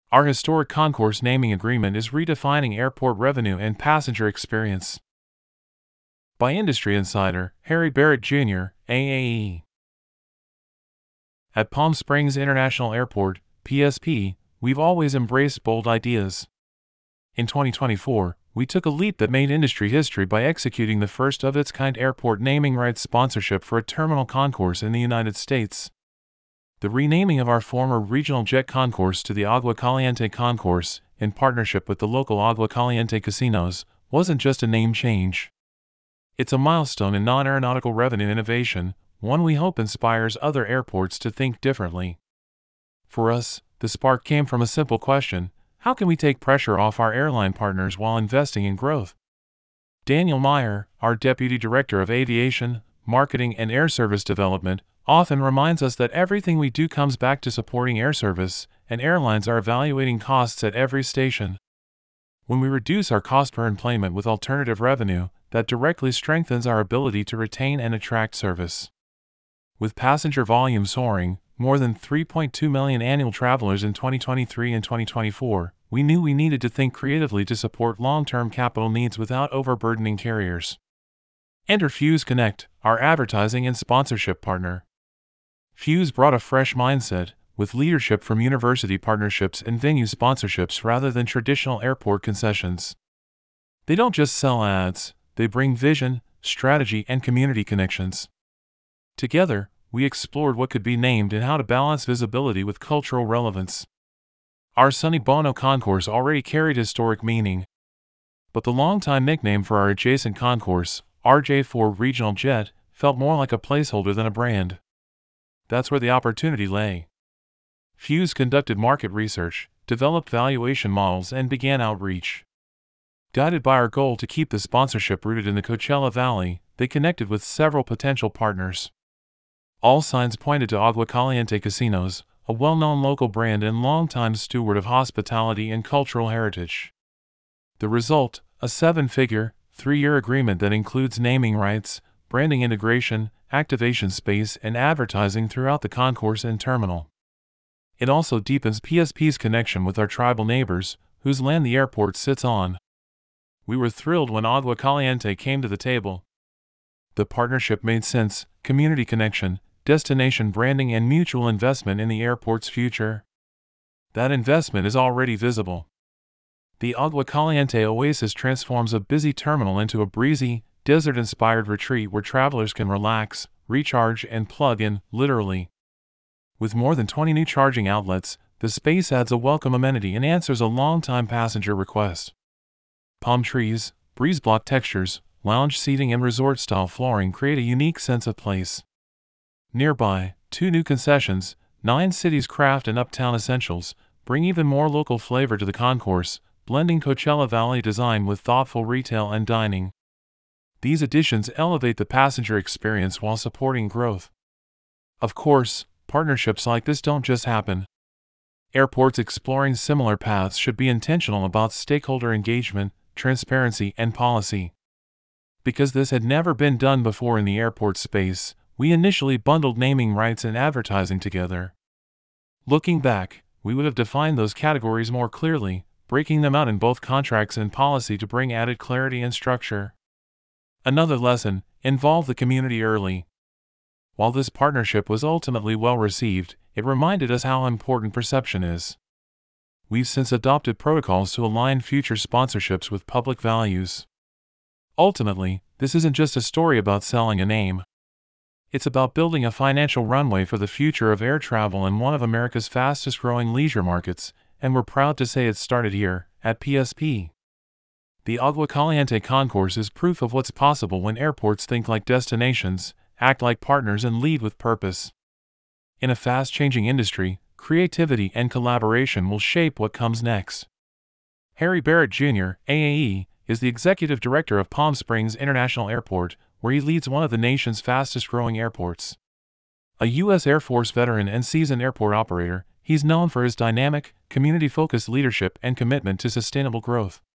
Our historic concourse naming agreement is redefining airport revenue and passenger experience. By Industry Insider, Harry Barrett Jr., AAE. At Palm Springs International Airport, PSP, we've always embraced bold ideas. In 2024, we took a leap that made industry history by executing the first-of-its-kind airport naming rights sponsorship for a terminal concourse in the United States. The renaming of our former regional jet concourse to the Agua Caliente Concourse, in partnership with the local Agua Caliente casinos, wasn't just a name change. It's a milestone in non-aeronautical revenue innovation, one we hope inspires other airports to think differently. For us, the spark came from a simple question: how can we take pressure off our airline partners while investing in growth? Daniel Meyer, our Deputy Director of Aviation, Marketing and Air Service Development, often reminds us that everything we do comes back to supporting air service, and airlines are evaluating costs at every station. When we reduce our cost per enplanement with alternative revenue, that directly strengthens our ability to retain and attract service. With passenger volume soaring, more than 3.2 million annual travelers in 2023 and 2024, we knew we needed to think creatively to support long-term capital needs without overburdening carriers. Enter Fuse Connect, our advertising and sponsorship partner. Fuse brought a fresh mindset, with leadership from university partnerships and venue sponsorships rather than traditional airport concessions. They don't just sell ads, they bring vision, strategy, and community connections. Together, we explored what could be named and how to balance visibility with cultural relevance. Our Sonny Bono concourse already carried historic meaning, but the longtime nickname for our adjacent concourse, RJ4 Regional Jet, felt more like a placeholder than a brand. That's where the opportunity lay. Fuse conducted market research, developed valuation models, and began outreach. Guided by our goal to keep the sponsorship rooted in the Coachella Valley, they connected with several potential partners. All signs pointed to Agua Caliente Casinos, a well-known local brand and longtime steward of hospitality and cultural heritage. The result, a 7-figure, 3-year agreement that includes naming rights, branding integration, activation space, and advertising throughout the concourse and terminal. It also deepens PSP's connection with our tribal neighbors, whose land the airport sits on. We were thrilled when Agua Caliente came to the table. The partnership made sense: community connection, destination branding, and mutual investment in the airport's future. That investment is already visible. The Agua Caliente Oasis transforms a busy terminal into a breezy, desert-inspired retreat where travelers can relax, recharge, and plug in, literally. With more than 20 new charging outlets, the space adds a welcome amenity and answers a long-time passenger request. Palm trees, breeze-block textures, lounge seating, and resort-style flooring create a unique sense of place. Nearby, 2 new concessions, 9 Cities Craft and Uptown Essentials, bring even more local flavor to the concourse, blending Coachella Valley design with thoughtful retail and dining. These additions elevate the passenger experience while supporting growth. Of course, partnerships like this don't just happen. Airports exploring similar paths should be intentional about stakeholder engagement, transparency, and policy. Because this had never been done before in the airport space, we initially bundled naming rights and advertising together. Looking back, we would have defined those categories more clearly, breaking them out in both contracts and policy to bring added clarity and structure. Another lesson: involve the community early. While this partnership was ultimately well received, it reminded us how important perception is. We've since adopted protocols to align future sponsorships with public values. Ultimately, this isn't just a story about selling a name. It's about building a financial runway for the future of air travel in one of America's fastest-growing leisure markets, and we're proud to say it started here, at PSP. The Agua Caliente Concourse is proof of what's possible when airports think like destinations, act like partners, and lead with purpose. In a fast-changing industry, creativity and collaboration will shape what comes next. Harry Barrett Jr., AAE, is the Executive Director of Palm Springs International Airport, where he leads one of the nation's fastest-growing airports. A U.S. Air Force veteran and seasoned airport operator, he's known for his dynamic, community-focused leadership and commitment to sustainable growth.